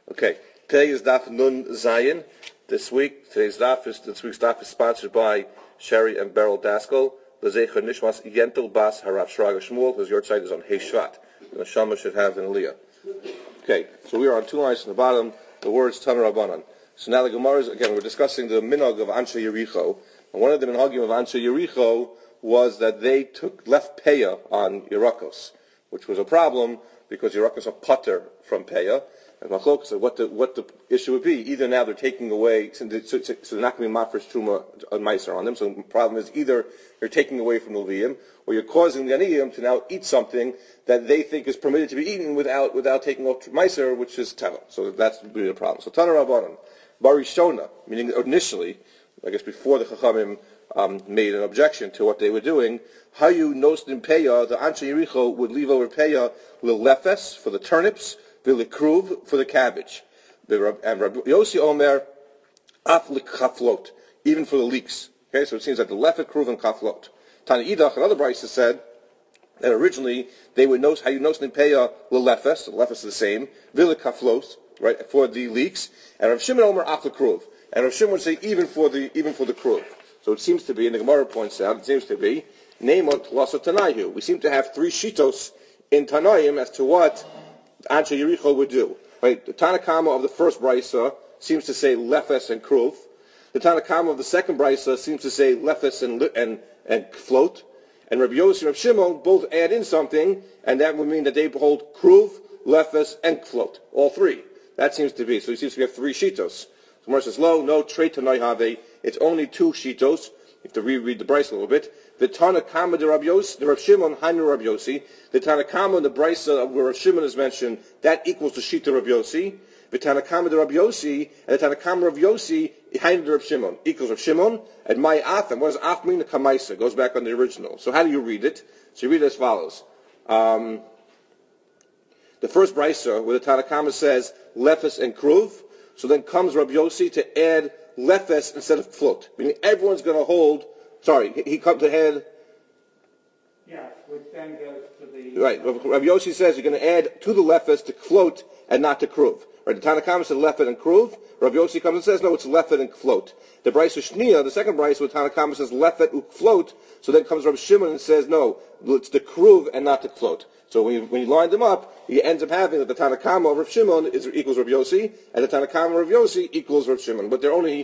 Okay, today is Daf Nun Zayin. This week's Daf is sponsored by Sherry and Beryl Daskell. L'zecher Nishmas Yentel Bas Harav Shraga Shmuel, whose yard site is on Hey Shvat. The Neshama should have an Aliyah. Okay, so we are on two lines from the bottom, the words Taner Rabbanan. So now the Gemara is, again, we're discussing the minhag of Anshe Yericho. And one of the minhagim of Anshe Yericho was that they left Peah on Yerakos, which was a problem because Yerakos are putter from Peah. And Machlok said what the issue would be. Either now they're taking away, so they're not going to be mafresh truma on meiser on them. So the problem is either you're taking away from the Leviyim, or you're causing the Aniyim to now eat something that they think is permitted to be eaten without taking off meiser, which is teva. So that's really the problem. So Taner Rabbanan, Barishona, meaning initially, I guess before the Chachamim made an objection to what they were doing, how you noticed in Peah, the Anshe Yericho would leave over Peah lefes for the turnips, Vilikruv for the cabbage. And Rabbi Yossi Omer, af likaflot, even for the leeks. Okay, so it seems like the lefet, kruv, and kaflot. Tani Idach, another brisa said that originally they would notice how you notice in Peah lefes, the lefes is the same, vilikaflot, right, for the leeks. And Rav Shimon Omer af likruv, and Rav Shimon would say even for the kruv. So it seems to be, and the Gemara points out, it seems to be Neimot Lasa Tanayu. We seem to have three shitos in Tanaim as to what Anshe Yericho would do. Right? The Tanakama of the first brisa seems to say lefes and kruv. The Tanakama of the second brisa seems to say lefes and float. And Rabbi Yossi and Rabbi Shimon both add in something, and that would mean that they hold kruv, lefes, and float. All three. That seems to be. So it seems to have three shitos. So Gemara says, lo, no, trei tanoi have. It's only two shitos. You have to reread the brisa a little bit. The Tanakama de Rabbi Yossi, the Rav Shimon, Hainu Rabbi Yossi. The Tanakama, the brisa where Rav Shimon is mentioned, that equals the Shita Rabbi Yossi. The Tanakama de Rabbi Yossi, and the Tanakama Rabbi Yossi, Hainu de Rav Shimon, equals Rav Shimon. And my af, and what does af mean? The Kamaisa, goes back on the original. So how do you read it? So you read it as follows. The first brisa, where the Tanakama says, lefes and kruv, so then comes Rabbi Yossi to add lefes instead of float. Meaning everyone's going to hold, he comes to add. Yeah, which then goes to the... Right, Rabbi Yossi says you're going to add to the lefes to float and not to kruv. Right, the Tanakama said lefet and kruv. Rabbi Yossi comes and says, no, it's lefet and float. The brisa Shnia, the second brisa, where Tanakama says lefet and float, so then comes Rabbi Shimon and says, no, it's the kruv and not the float. So when you line them up, he ends up having that the Tanakama of Rav Shimon equals Rabbi Yossi, and the Tanakama of Rav Yossi equals Rav Shimon. But they're only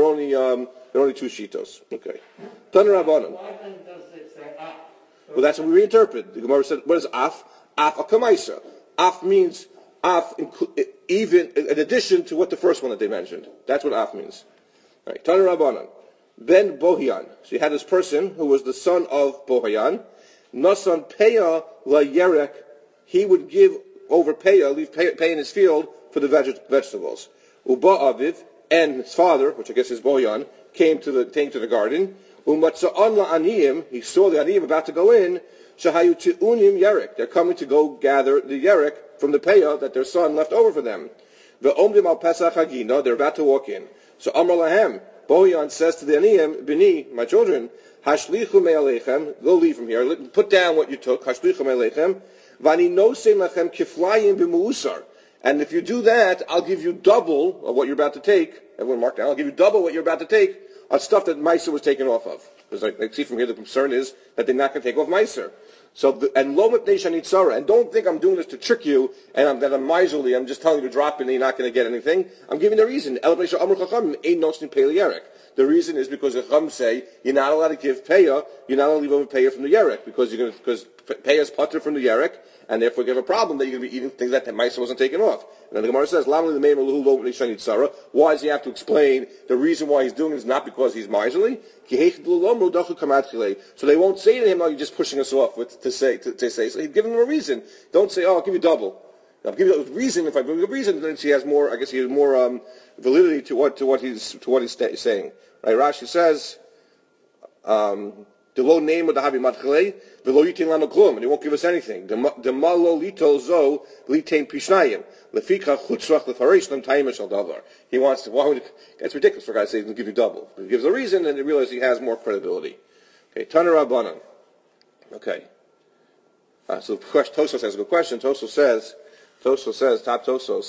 two shitos. Okay. Taner Rabbanan. Why then does it say af? Well, that's what we reinterpret. The Gemara said, what is af? Af akamaisa. Af means af, even in addition to what the first one that they mentioned. That's what af means. All right. Taner Rabbanan. Ben Bohian. So you had this person who was the son of Bohian. Nasan Peah la Yerek, he would give over Peah, leave Peah in his field for the vegetables. Uba Aviv, and his father, which I guess is Boyan, came to the garden. Umatza'an la Aniyim, he saw the Aniyim about to go in. Shahayu Ti'unim Yerek, they're coming to go gather the Yerek from the Peah that their son left over for them. Ve'omdim al Pesach Hagina, they're about to walk in. So Amar Lahem, Boyan says to the Aniyim, Bini, my children, Hashlichu me'alechem, go leave from here. Put down what you took. Hashlichu me'alechem. Vani nosem lachem kiflayim b'muusar. And if you do that, I'll give you double of what you're about to take. Everyone mark down. I'll give you double what you're about to take on stuff that Meiser was taken off of. Because I see from here the concern is that they're not going to take off Meiser. So, and lo mipnei shanitzara. And don't think I'm doing this to trick you, and that I'm miserly. I'm just telling you to drop it and you're not going to get anything. I'm giving the reason. The reason is because the Chacham say you're not allowed to give Peah, you're not allowed to leave over Peah from the Yerek, because Peah is putter from the Yerek, and therefore you have a problem that you're going to be eating things that Meiser wasn't taken off. And then the Gemara says, why does he have to explain the reason why he's doing it is not because he's miserly? So they won't say to him, oh, you're just pushing us off to say. So he'd give him a reason. Don't say, oh, I'll give you double. I'll give you a reason. If I give you a reason, then he has more. I guess he has more validity to what he's saying. Right? Rashi says, "The low name of the habi matchalei, the low yitin lanu klum," and he won't give us anything. The malo lito zo litain pishnayim lefika chutzrach lefarish lam taim shel davar. He wants to. Why would it's ridiculous for a guy to say he's going to give you double. But he gives a reason, and he realizes he has more credibility. Okay, Taner Rabbanan. Okay. So Tosos has a good question. Tosos says, top Tosos,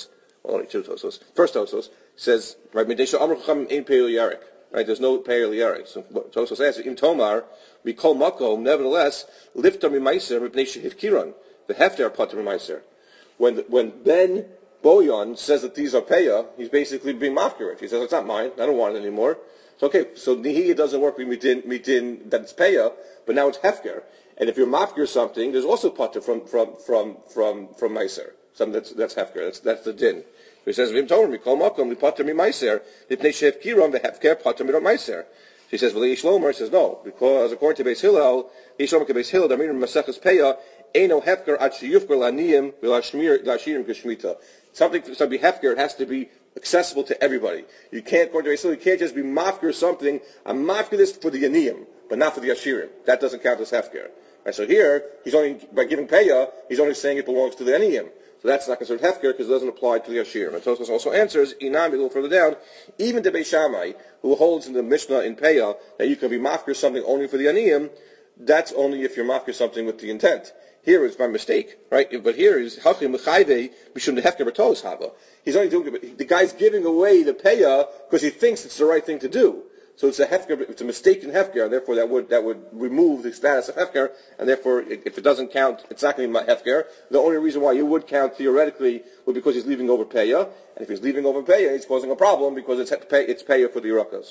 only two Tosos. First Tosos says, right, Medesha Amr Chacham Ein Peil Yarik. Right, there's no Peil Yarik. So Tosos answers, Im Tomar, we call Makom, nevertheless, Lifta Mimaiser, Mipnei Shehivkiron, the Hefter Pater Mimaiser. When Ben Boyan says that these are Peya, he's basically being mafkirit. He says, it's not mine, I don't want it anymore. So okay, so Nihiyah doesn't work with Mitin that it's Peya, but now it's Hefker. And if you're mafkir something, there's also Pater from Meiser. Something that's Hefker, that's the din. He says, Vim Tomer, we call Makom, we Pater Mi Meiser, Lipnei Shehivkiron, the Hefker, Pater Mi Meiser. She says, well, Yishlomer says, no, because according to Beis Hillel, Yishlomer ke Beis Hillel, Damir Maseches Peya, Eino Hefker at Sheyufker Laniyim V'Lashirim K'Shmita. Something to be Hefker, it has to be accessible to everybody. You can't, according to Beis Hillel, you can't just be mafker something. I'm mafker this for the Yaniyim, but not for the Ashirim. That doesn't count as Hefker. Right, so here, he's only, by giving Peya, he's only saying it belongs to the Yaniyim. So that's not considered Hefker because it doesn't apply to the Ashirim. And Tosfos also answers, Inam, a little further down, even to Beis Shammai, who holds in the Mishnah in Peya that you can be mafker something only for the Yaniyim, that's only if you're mafker something with the intent. Here it's by mistake, right? But here is Hachim Mechayve Bishum the Hefker B'Tos Hava. He's only doing it, the guy's giving away the Peya because he thinks it's the right thing to do. So it's a Hefker, it's a mistaken Hefker, and therefore that would remove the status of Hefker, and therefore if it doesn't count, it's not going to be Hefker. The only reason why you would count theoretically would be because he's leaving over Peya, and if he's leaving over Peya, he's causing a problem because it's Peya for the Yerakas.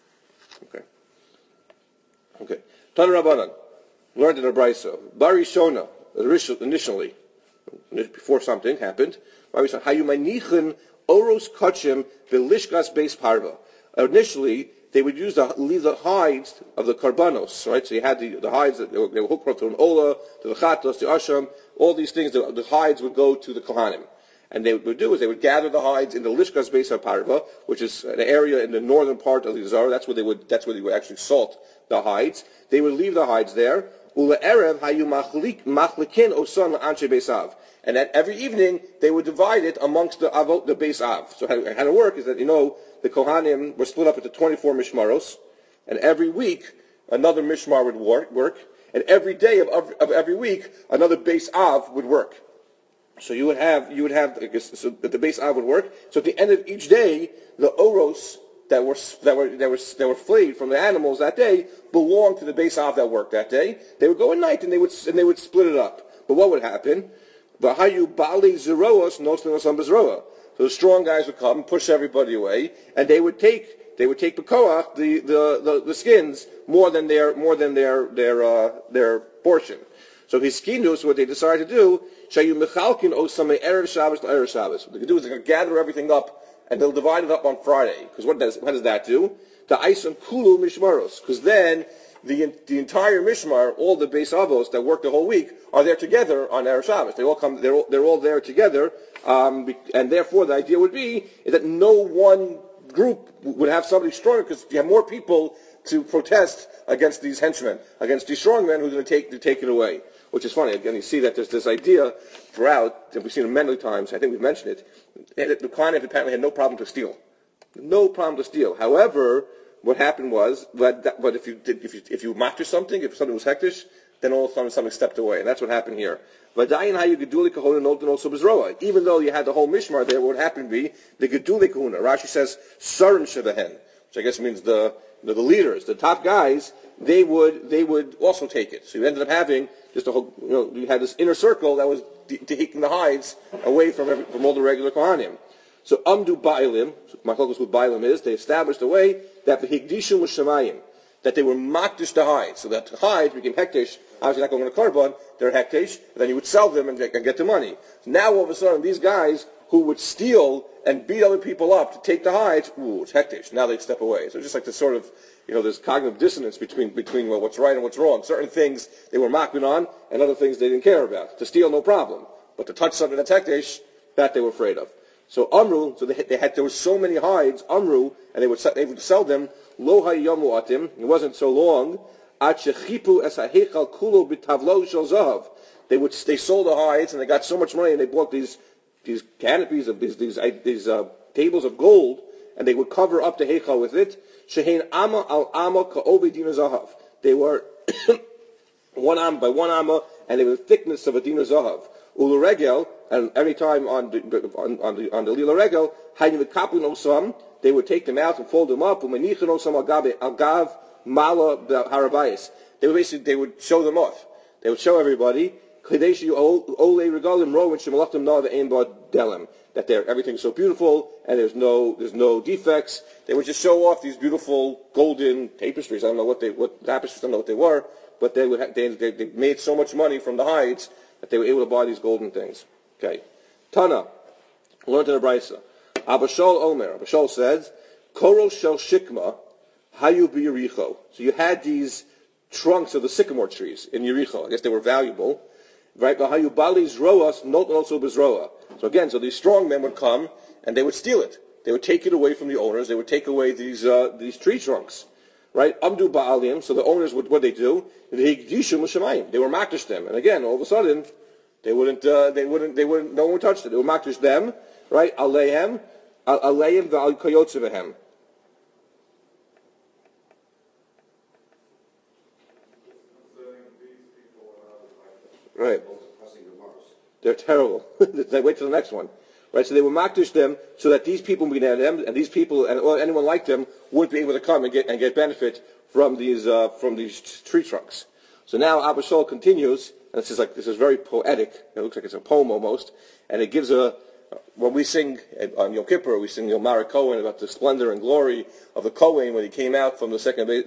Okay. Tan Rabbanan learned in a Brisa. Bari Shona, initially, before something happened, Hayumanichen Oros Kachim Belishkas Beis Parva. Initially, they would leave the hides of the karbanos, right? So you had the hides that they were hooked to an ola, to the chatos, to asham, all these things. The hides would go to the kohanim, and they would do is they would gather the hides in the lishkas beis parva, which is an area in the northern part of the Zara. That's where they would actually salt the hides. They would leave the hides there. Ula erev hayu machlikin osan la'anshe beisav, and that every evening they would divide it amongst the beis av. So how it worked is that the Kohanim were split up into 24 mishmaros, and every week another mishmar would work, and every day of every week another beis av would work. So you would have so the beis av would work. So at the end of each day, the oros that were flayed from the animals that day belonged to the beis av that worked that day. They would go at night and they would split it up. But what would happen? V'hayu bali zeroas noslinos bezroa. So the strong guys would come, push everybody away, and they would take bekoach the skins more than their portion. So hiskinus, what they decided to do, shayu mechalkin osame erev Shabbos to erev Shabbos. What they could do is they could gather everything up and they'll divide it up on Friday. Because what does that do? The Aisan Kulu Mishmaros. Because then the entire Mishmar, all the Beis Avos that work the whole week, are there together on Erev Shabbos. They all come. They're all there together, and therefore the idea would be is that no one group would have somebody stronger because you have more people to protest against these henchmen, against these strong men who are going to take it away. Which is funny. Again, you see that there's this idea throughout, and we've seen it many times. I think we've mentioned it. The Kohanim apparently had no problem to steal. No problem to steal. However, what happened was, but if you matter something, if something was hektish, then all of a sudden something stepped away, and that's what happened here. Even though you had the whole mishmar there, what would happen would be the geduli kahuna. Rashi says sarin shebahen, which I guess means the leaders, the top guys. They would also take it. So you ended up having just a whole, you had this inner circle that was taking the hides away from all the regular kohanim. So amdu ba'ilim, my focus with ba'ilim is, they established a way that the higdishim was shemayim, that they were makdish the hides, so that the hides became hektish, obviously not going to carbon, they're hektish, and then you would sell them and get the money. So now all of a sudden, these guys who would steal and beat other people up to take the hides, it's hektish, now they step away. So it's just like this sort of, there's cognitive dissonance between what's right and what's wrong. Certain things they were makbid on, and other things they didn't care about. To steal, no problem. But to touch something that's hektish, that they were afraid of. So Amru, so there were so many hides, Amru, and they would sell them, Lo hayamu atim, it wasn't so long, At shechipu es ha'heichal kulo b'tavlo shel zahav. They sold the hides, and they got so much money, and they bought these canopies of these tables of gold, and they would cover up the heichal with it. Shehein ama al ama ka'obe dina zahav. They were one amma by one amma, and they were the thickness of a dina zahav. Ula Regel, and every time on the Lila Regel, Hayim Kapun Osam, they would take them out and fold them up. Umenichan Osam Agav Mala Harabayas. They would show them off. They would show everybody that everything's so beautiful and there's no defects. They would just show off these beautiful golden tapestries. I don't know what tapestries. I don't know what they were, but they made so much money from the hides that they were able to buy these golden things. Okay, Tana learned in the Brisa. Abba Shaul Omer. Abba Shaul says, "Koro shel shikma hayu b'Yericho." So you had these trunks of the sycamore trees in Yericho. I guess they were valuable, right? So these strong men would come and they would steal it. They would take it away from the owners. They would take away these tree trunks, right? Amdu ba'alim. So the owners would, what they do? They were makdish them, and again, all of a sudden, no one would touch it. They would makdish them, right? Aleihem v'al kayotze v'hem. Right. They're terrible. They wait till the next one. Right, so they would makdish them so that these people would get them, and these people and anyone like them wouldn't be able to come and get benefit from these tree trunks. So now Abba Shaul continues, and this is very poetic. It looks like it's a poem almost, and it gives when we sing on Yom Kippur, we sing Yomar Kohen about the splendor and glory of the Kohen when he came out from the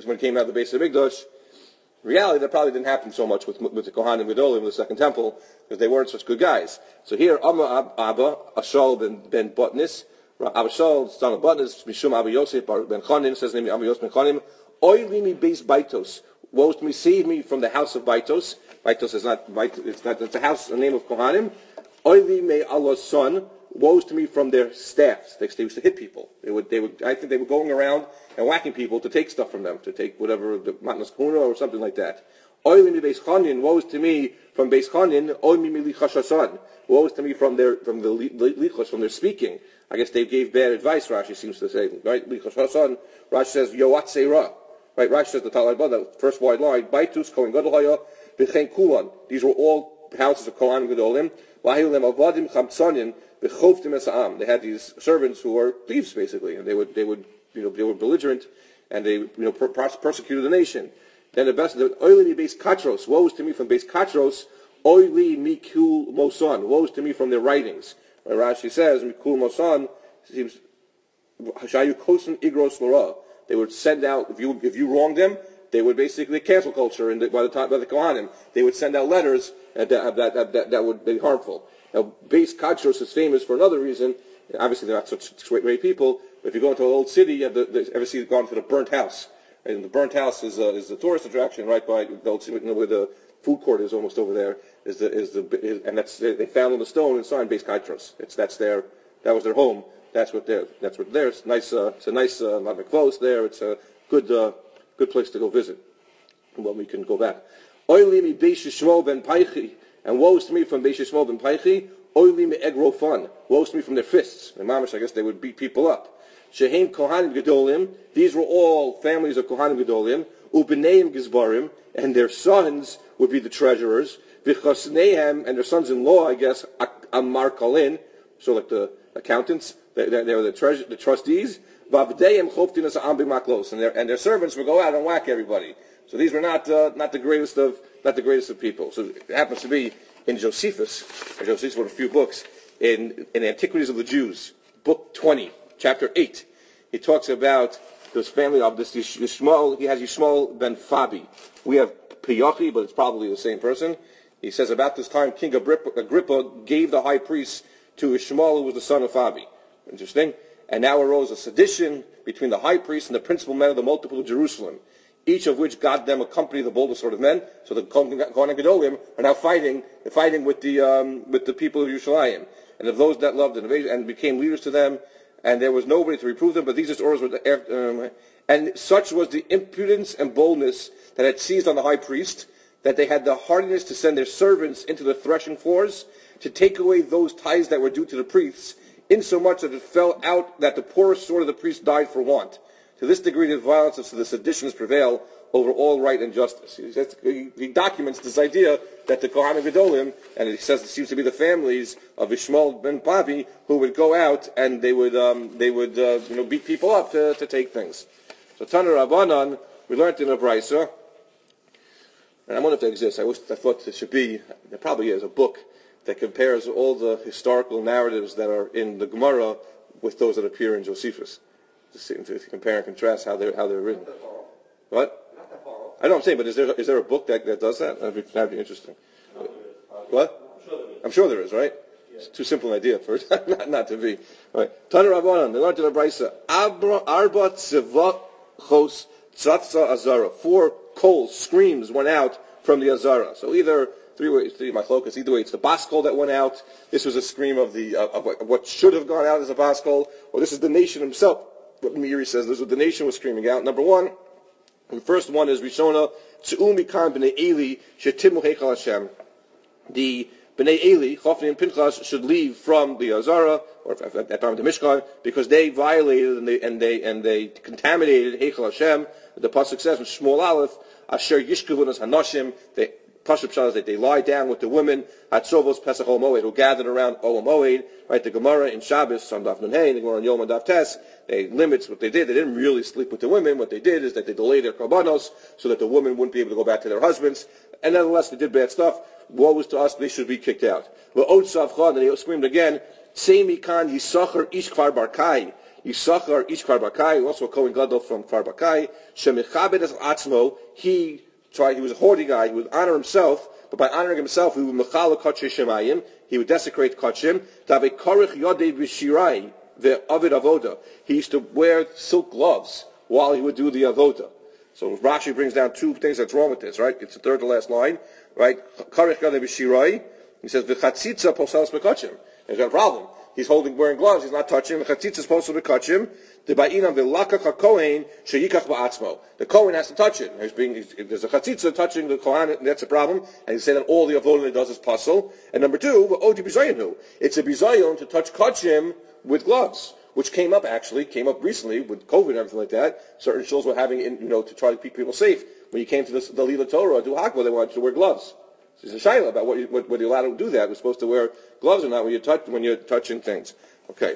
base of Mikdash. In reality, that probably didn't happen so much with the Kohanim Gedolim, the Second Temple, because they weren't such good guys. So here, Abba Shaul ben Botnis, Abba Shaul, son of Botnis, Mishum Abba Yosef ben Chanim, says the name Abba Yosef ben Chanim, Oy limi beis Baitos, woe to me, save me from the house of Baitos. Baitos is not, it's a house, a name of Kohanim. Oy limi Allah's son, woes to me from their staffs. They used to hit people. I think they were going around and whacking people to take stuff from them, to take whatever, the matnas kuna or something like that. Oy limi beis Chanin, woes to me from beis Chanin. Oy limi lichashasan, woes to me from the lichos, from their speaking. I guess they gave bad advice, Rashi seems to say. Right? Lichashasan, Rashi says, Yoatzei ra. Right? Rashi says the Talmud, the first wide line, Baitus, Kohen Gadol haya, v'chein kulan. These were all houses of Kohanim Gedolim. V'hayu lem avadim chamtzanin, v'chovtim esa'am. They had these servants who were thieves, basically, and they were belligerent, and they persecuted the nation. Then the best, oily base katros, woes to me from base katros, oily mikul mosan, woes to me from their writings. Rashi says mikul mosan seems hashayu kosen igros lora. They would send out, if you wronged them, they would basically cancel culture. And by the Kohanim, they would send out letters that would be harmful. Now, Beis Kadros is famous for another reason. Obviously, they're not such great people. But if you go into an old city, you have gone to the burnt house. And the burnt house is a tourist attraction right by the old city, where the food court is almost over there. And they found on the stone and signed Beis Kadros. That was their home. That's what they're. It's nice. It's a nice mikvos there. It's a good place to go visit. Well, we can go back. Oily mi Beis Shmuel ben Paichi, and woes to me from Beis Shmuel ben Paichi. Oily mi Egrofan, woes to me from their fists. And mamish, I guess they would beat people up. Sheheim Kohanim Gedolim. These were all families of Kohanim Gedolim. Ubeneim Gizbarim, and their sons would be the treasurers. V'chosneihem, and their sons-in-law, I guess, Amar Kalin, so like the accountants. They were the trustees. And their servants would go out and whack everybody. So these were not the greatest of people. So it happens to be in Josephus. Josephus wrote a few books in Antiquities of the Jews, book 20, chapter 8. He talks about this family of this Yishmael. He has Yishmael ben Fabi. We have Piyochi, but it's probably the same person. He says about this time, King Agrippa gave the high priest to Ishmael, who was the son of Fabi. Interesting. And now arose a sedition between the high priest and the principal men of the multiple of Jerusalem, each of which got them a company of the boldest sort of men. So the Kohen Gedolim are now fighting with the people of Yerushalayim, and of those that loved and became leaders to them. And there was nobody to reprove them, but these orders were. And such was the impudence and boldness that had seized on the high priest, that they had the hardiness to send their servants into the threshing floors to take away those tithes that were due to the priests, insomuch that it fell out that the poorest sort of the priests died for want. To this degree did violence of the seditions prevail over all right and justice. He documents this idea that the Kohanim Gedolim, and he says it seems to be the families of Ishmael ben Pavi, who would go out and they would beat people up to take things. So Tana Rabbanan, we learned in a Brisa, and I wonder if that exists. I thought there should be, there probably is, a book that compares all the historical narratives that are in the Gemara with those that appear in Josephus. To compare and contrast how they're written. What? Not that far off. I know what I'm saying, but is there a book that does that? That'd be interesting. What? I'm sure there is, right? Yeah. It's too simple an idea for it not to be. All right. Tana Rabbanan, they learned in the Brisa, Arba Tzevachos Tzatza Azara. 4 coals, screams went out from the Azara. So either three machlokas. Either way, it's the baskol that went out. This was a scream of what should have gone out as a baskol, or this is the nation himself. What Meiri says, this is what the nation was screaming out. Number one, the first one is Rishona Tzu'u Mikan B'nei Eli Shetimu Heichal Hashem. The B'nei Eli, Chofni and Pinchas, should leave from the Azara, or at that time the Mishkan, because they violated and they contaminated Heichal Hashem. The pasuk says in Shmuel Aleph, Asher Yishkavunas Hanoshim. Pashup Shah is that they lie down with the women at Sovos Pesach Ol Moed, who gathered around Ol Moed. Right, the Gemara in Shabbos, on Daf Nun Hey, the Gemara on Yom and Daf Tes, they limits what they did. They didn't really sleep with the women. What they did is that they delayed their karbanos so that the women wouldn't be able to go back to their husbands. And nonetheless, they did bad stuff. Woe was to us, they should be kicked out. And they screamed again, Seimi Kan Yisachar Ish Kfar Barkai. Yisachar Ish Kfar Barkai, also a Kohen Gadol from Kfar Barkai. Shemichabed Es Atzmo, he was a haughty guy, he would honor himself, but by honoring himself, he would mechala kotche shemayim, he would desecrate kotchim. Tave korich yodei b'shirai ve'avid avoda. He used to wear silk gloves while he would do the avoda. So Rashi brings down 2 things that's wrong with this, right? It's the third to last line, right? Korich yodei b'shirai. He says v'chatzitza poselas b'kotchim. He's got a problem. He's wearing gloves. He's not touching. The chatzitza is supposed to be kachim. The ba'inam v'lakach hakohen sheyikach ba'atzmo. The kohen has to touch it. There's a chatzitza touching the kohen. That's a problem. And he said that all the avodah he does is puzzle. And number 2, v'odi bizayon. It's a bizayon to touch kachim with gloves, which came up recently with COVID and everything like that. Certain shuls were having to try to keep people safe. When you came to the Lila Torah or do Hakba, they wanted you to wear gloves. There's a shayla about whether you're allowed to do that. We're supposed to wear gloves or not when you're touching things. Okay.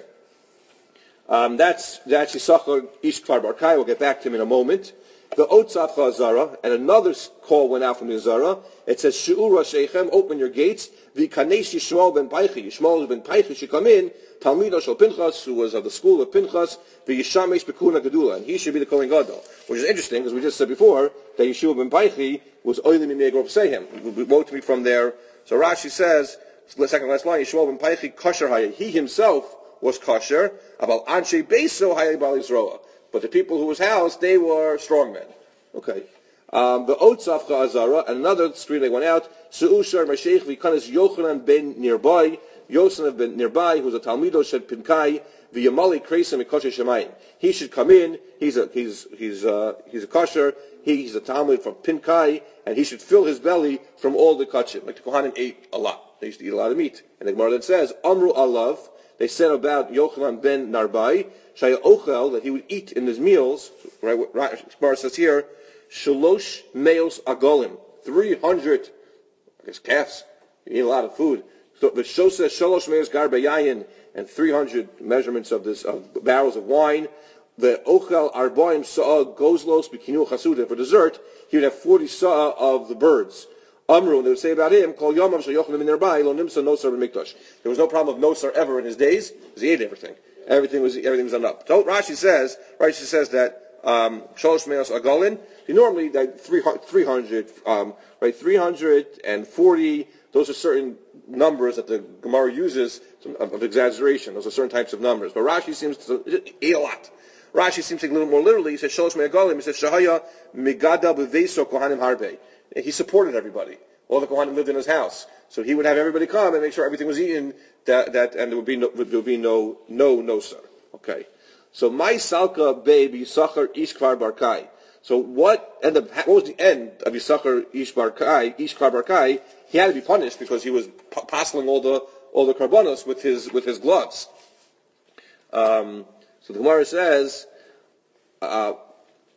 That's Yisachar Ish Kfar Barkai. We'll get back to him in a moment. The Otzaf Chazara, and another call went out from the Zara. It says, She'ur Rashechem, open your gates. V'kanesh Yishmael ben Paichi. Yishmael ben Paichi should come in. Talmido Shel Pinchas, who was of the school of Pinchas. V'yishamesh Bekuna Gedula. And he should be the Kohen Gadol. Which is interesting, because we just said before that Yeshua ben Paichi was Oilim Mimei Sehem. We wrote to me from there. So Rashi says, second last line, Yeshua ben Paichi kosher haya. He himself was kosher. About Anshe Beso haya Bal Yisroa. But the people who was housed, they were strong men. Okay. The Otzaf Chazara, another screen they went out. Su'ushar Masheich V'kanas Yochanan ben Nirbai. Yochanan ben Nirbai, who was a Talmido Shed Pinkai. V'yamali Kresim Mikoshe Shemayim. He should come in. He's a kosher. He's a Talmud from Pinkai, and he should fill his belly from all the kachim. Like the Kohanim ate a lot. They used to eat a lot of meat. And the Gemara then says, Amru Alav. They said about Yochanan ben Narbai, Shaya Ochel, that he would eat in his meals, right, what Gemara says here, Shalosh Meos Agolim, 300, calves. You eat a lot of food. So the show says Shalosh Meos Garbayayin, and 300 measurements of barrels of wine. The Ochel Arboim Sa'a Gozlos Bikinu Chasuda. For dessert, he would have 40 Sa'a of the birds. Amru, and they would say about him, Kol Yomam Shayochanim in Nerbai, Lo Nimsa Nosar B'Mikdash. There was no problem of Nosar ever in his days, because he ate everything. Everything was done up. So Rashi says that Shalosh Meos Agolin, normally that 300, right, 340, those are certain numbers that the Gemara uses of exaggeration. Those are certain types of numbers. But Rashi seems to eat a lot. Rashi seems to take a little more literally. He says Shalosh Meos Agolim. He says Shahaya Migada B'Veso Kohanim Harbe. He supported everybody. All the Kohanim lived in his house, so he would have everybody come and make sure everything was eaten. And there would be no nosar. Okay. So my salka babe Yisachar Ish Kfar Barkai. So what was the end of Yisachar Ish Kfar Barkai? He had to be punished because he was passing all the karbonos with his gloves. So the Gemara says.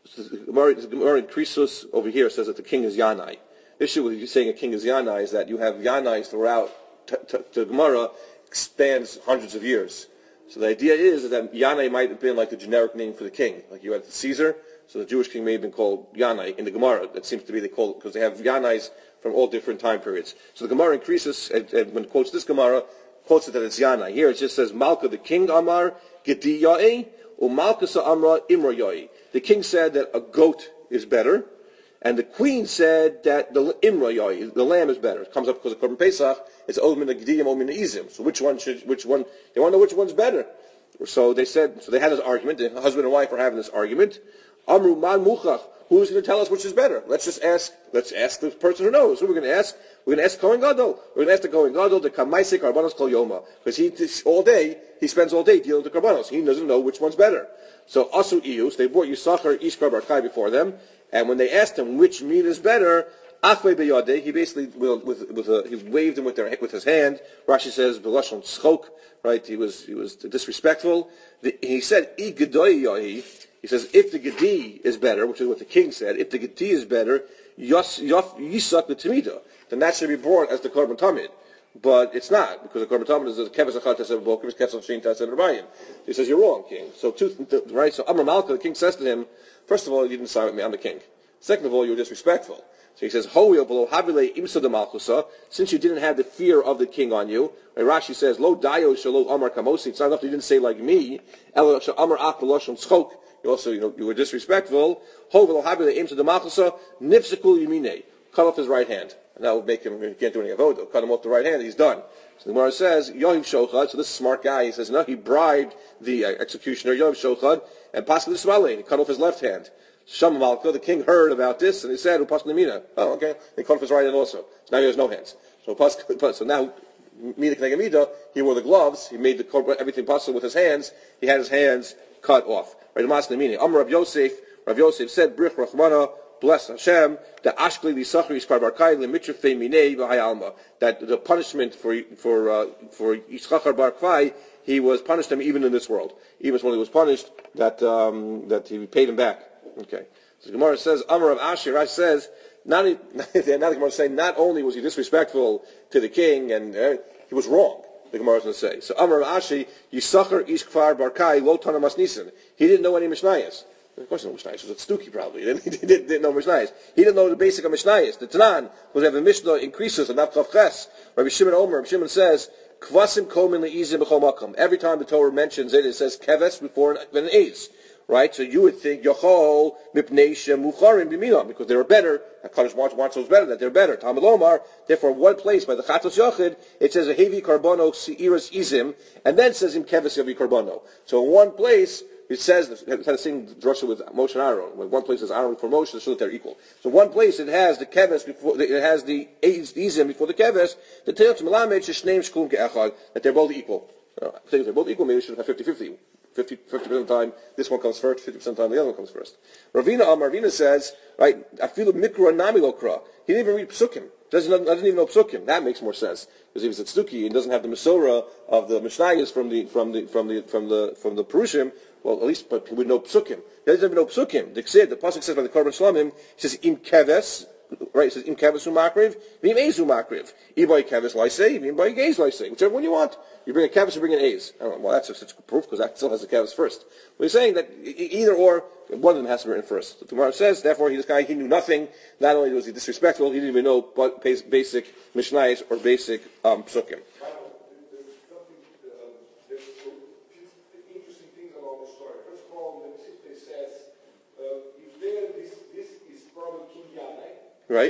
The Gemara in Krisus over here says that the king is Yanai. The issue with saying a king is Yanai is that you have Yanais throughout. The Gemara spans hundreds of years. So the idea is that Yanai might have been like the generic name for the king. Like you had Caesar, so the Jewish king may have been called Yanai in the Gemara. That seems to be they call it because they have Yanais from all different time periods. So the Gemara increases, and when it quotes this Gemara, quotes it that it's Yanai. Here it just says, Malka the king Amar, Gedi Ya'i, or Malka sa Amra Imra Ya'i. The king said that a goat is better, and the queen said that the Imra Ya'i, the lamb is better. It comes up because of Korban Pesach, it's Omin Gediyim, Omin Izim. So which one, they want to know which one's better. So they had this argument, the husband and wife are having this argument. Amru man muchach. Who's going to tell us which is better? Let's ask the person who knows. Who we're going to ask? We're going to ask Kohen Gadol. We're going to ask the Kohen Gadol, the Kamaisik Karbanos Kol Yoma. Because he spends all day dealing with the Karbanos. He doesn't know which one's better. So Asu Iyus, they brought Yisachar Ishkar Barkai before them, and when they asked him which meat is better, Achve Beyadeh, he basically he waved him with his hand. Rashi says Belashon Tzchok, right? He was disrespectful. He said I Gedoi Yahi. He says, if the Gedi is better, which is what the king said, if the Gedi is better, Yisak the Tamida, then that should be born as the Korban Tamid. But it's not, because the Korban Tamid is the Keves Achad Teseh Bokim, it's Keves Shin Teseh Rabayim. He says, you're wrong, king. So Amar Malka, the king says to him, first of all, you didn't side with me, I'm the king. Second of all, you were disrespectful. So he says, since you didn't have the fear of the king on you, and Rashi says, Lo dayo shalo amar kamosi, it's not enough you didn't say like me, amar ach v'loshon tzchok, you were disrespectful. Cut off his right hand. And that would make him, he can't do any avodah. Cut him off the right hand, he's done. So the Gemara says, Yohiv Shochad, so this smart guy, he says, no, he bribed the executioner, Yohiv Shochad, and Pascal Ismaili, he cut off his left hand. Shama Malka, the king heard about this, and he said, Pascal Mina. Oh, okay. They cut off his right hand also. So now he has no hands. So now, Mina Knegamida, he wore the gloves, he made everything possible with his hands, he had his hands cut off. Right, Amar Rav Yosef said, Brich Rachmana, bless Hashem, that Ashkli Lisachri Iskar Barkai Lemitrfe Minei V'Hayalma, that the punishment for Yitzchakar Barkai, he was punished him even in this world. Even when he was punished, that he paid him back. Okay. So the Gemara says, Amar Rav Ashi, Rashi says, now the Gemara is saying, not only was he disrespectful to the king, and he was wrong. The Gemara is going to say. So Amar Ashi, Yisachar Ish Kfar Barkai Lo Tana Masnisan. He didn't know any Mishnayos. Of course he didn't know Mishnayos. It was Stuki probably. He didn't know Mishnayos. He didn't know the basic of Mishnayos. The Tanan was have a Mishnah increases and not Ches. Rabbi Shimon Omer. Rabbi Shimon says, Kvasim Komin Le'izim B'chol Makom. Every time the Torah mentions it, it says Keves before an Eiz. Right? So you would think Yochol Mipnei Mucharim B'minam, because they were better. HaKadosh wants those better, that they're better. Talmud Lomar, therefore one place by the Chatos Yochid, it says a Hevi Karbono Seiras Izim, and then it says Im Keves Hevi Karbono. So in one place, it says, it had the same drasha with Moshe and Aaron. When one place is Aaron before Moshe, so that they're equal. So one place it has the Keves before, it has the Izim before the Keves, the Teilot Melamed Sheshneim Shkum Ke'echad, that they're both equal. I think if they're both equal, maybe we should have 50-50. 50% of the time, this one comes first, 50% of the time, the other one comes first. Ravina says, right, I feel mikra nami lokra. He didn't even read psukim. Doesn't even know psukim. That makes more sense. Because if he's at Stuki and doesn't have the Masorah of the Mishnayos from the Perushim, well, at least, but he would know psukim. He doesn't even know psukim. The pasuk says by the Korban Shlamim, he says, im keves, right, it says, im keves umakriv, vim eiz umakriv. Iboy keves laisei, vim boy geiz laisei. Whichever one you want. You bring a keves, you bring an eiz. I don't know, well, that's such proof, because that still has the keves first. But he's saying that either or, one of them has to be written first. The Gemara says, therefore, he knew nothing. Not only was he disrespectful, he didn't even know basic Mishnayos or basic psukim. Right?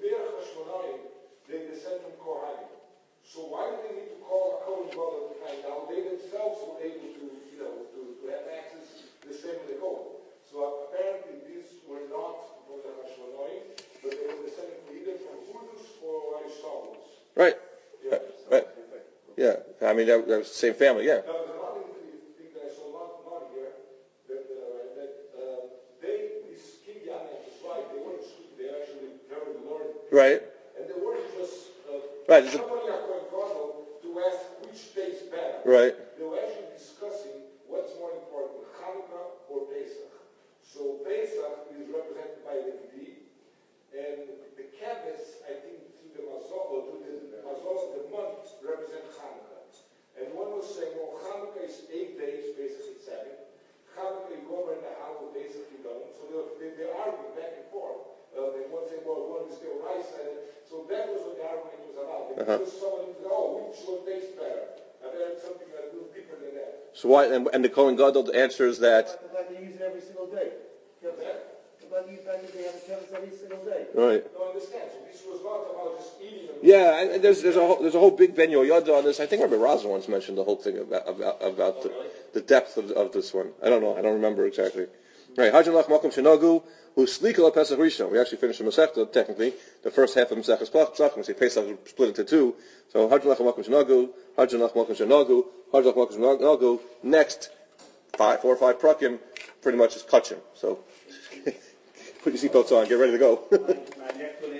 They descend from Kohanim. So why do they need to call a Kohen Gadol to find out? They themselves were able to have access to the same with the Kohen. So apparently these were not from the Hashmonaim, but they were descended either from Hudus or Arishtalos. Right. Yeah. Right. Yeah. I mean, that was the same family, yeah. Now, there's another thing that I saw not here, that these King Yana and his wife, they weren't stupid, they actually very learned. Right. And they weren't just right. somebody are going to ask which tastes better. Right. They were actually discussing what's more important, Hanukkah or Pesach. So Pesach Because someone said, oh, which one tastes better? I've heard something a little deeper than that. So why? And the Kohen Gadol answers that. The fact they use it every single day. The fact that they have a chance every single day. Right. No, understand. So this was not about just eating them. Yeah, and there's a whole big Ben Yoyada on this. I think Rabbi Raza once mentioned the whole thing about the depth of this one. I don't know. I don't remember exactly. Right. Hajan lach makom shenagu hu slikal Pesach Rishon. We actually finished the Masechta technically. The first half of Masechta Pesach. We say Pesach split into two. So Hajan lach makom shenagu, Hajan lach makom shenagu, Hajan lach makom shenagu. Next 4 or 5 prakim, pretty much is kachim. So put your seatbelts on. Get ready to go. My next one